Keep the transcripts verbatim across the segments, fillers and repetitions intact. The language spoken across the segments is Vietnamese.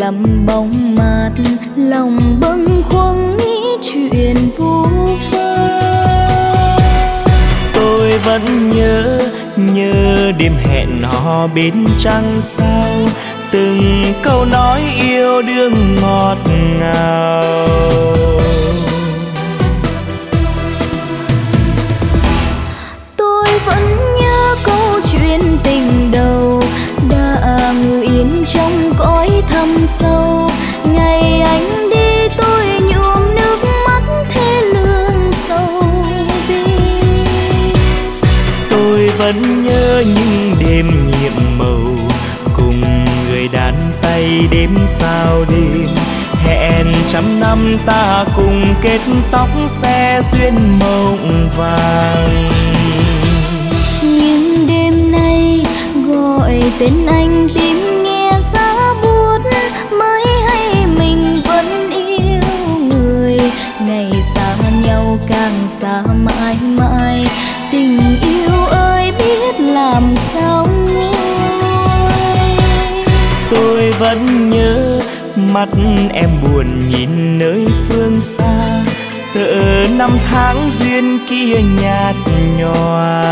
dặm bóng mát, lòng bâng khuâng nghĩ chuyện vu vơ. Tôi vẫn nhớ, nhớ đêm hẹn hò bên trăng sao, từng câu nói yêu đương ngọt ngào. Tôi vẫn nhớ câu chuyện tình đầu đã ngủ yên trong cõi thâm sâu. Ngày anh đi tôi nhuộm nước mắt thê lương sâu bi. Tôi vẫn nhớ những đêm nhiệm màu, cùng người đàn tay đêm sao đêm. Hẹn trăm năm ta cùng kết tóc xe duyên mộng vàng. Nhưng đêm nay gọi tên anh tim nghe giá buốt, mới hay mình vẫn yêu người. Ngày xa nhau càng xa mãi mãi, tình yêu ơi biết làm sao nguôi. Tôi vẫn nhớ mắt em buồn nhìn nơi phương xa, sợ năm tháng duyên kia nhạt nhòa.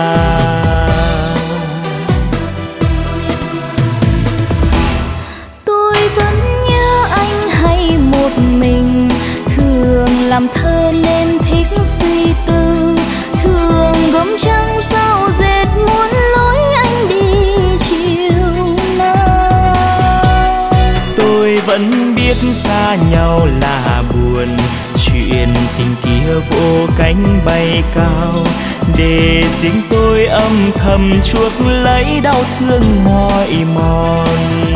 Tôi vẫn nhớ anh hay một mình, thường làm thơ nên thích suy tư. Thường gấm trăng sao dệt muốn lối anh đi chiều nào. Tôi vẫn biết xa nhau là buồn, chuyện tình kia vô cánh bay cao. Để riêng tôi âm thầm chuốc lấy đau thương mỏi mòn.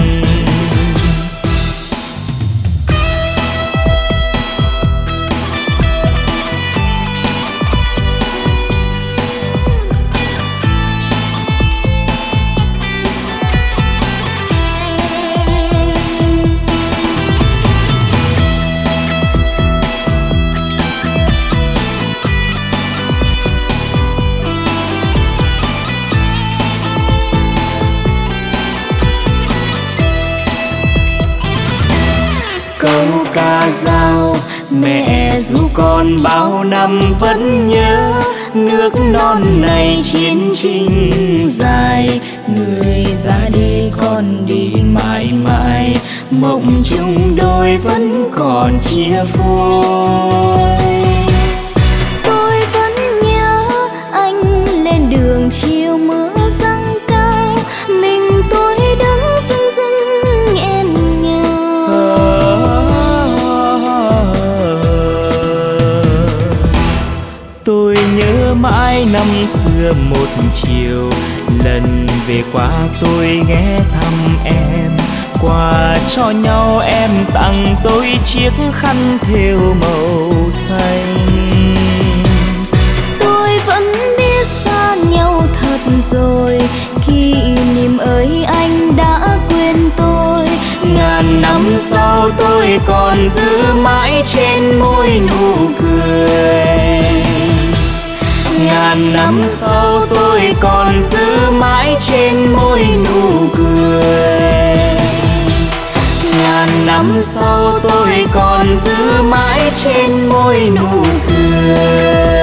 Câu ca dao mẹ ru con bao năm vẫn nhớ, nước non này chiến tranh dài. Người ra đi con đi mãi mãi, mộng chung đôi vẫn còn chia phôi. Tôi vẫn nhớ anh lên đường chiều mưa giăng cao, mình tôi đứng dưng dưng nghẹn ngào. Tôi nhớ mãi năm xưa một chiều, lần về qua tôi ghé thăm em. Quà cho nhau em tặng tôi chiếc khăn thêu màu xanh. Tôi vẫn biết xa nhau thật rồi, kỷ niệm ơi anh đã quên tôi. Ngàn năm sau tôi còn giữ mãi trên môi nụ cười. Ngàn năm sau tôi còn giữ mãi trên môi nụ cười. Ngàn năm sau tôi còn giữ mãi trên môi nụ cười.